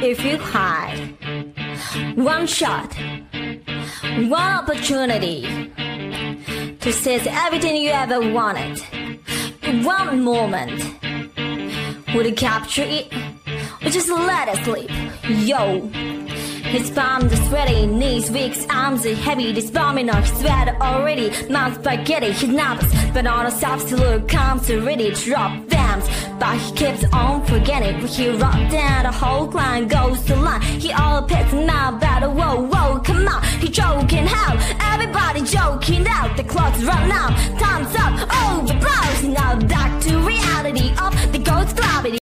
If you had one shot, one opportunity to seize everything you ever wanted in one moment, would you capture it or just let it slip? Yo, his palms are sweaty, knees weak, arms are heavy, this bombing on his sweater already. Mouth spaghetti, he's nervous, but on stops to look calm, so ready to drop dams. But he keeps on forgetting, when he rocked down, the whole clan goes to line. He all pets now, better whoa, whoa, come on. He joking how, everybody joking out. The clock's run out, time's up, overblows. Now back to reality of the ghost gravity.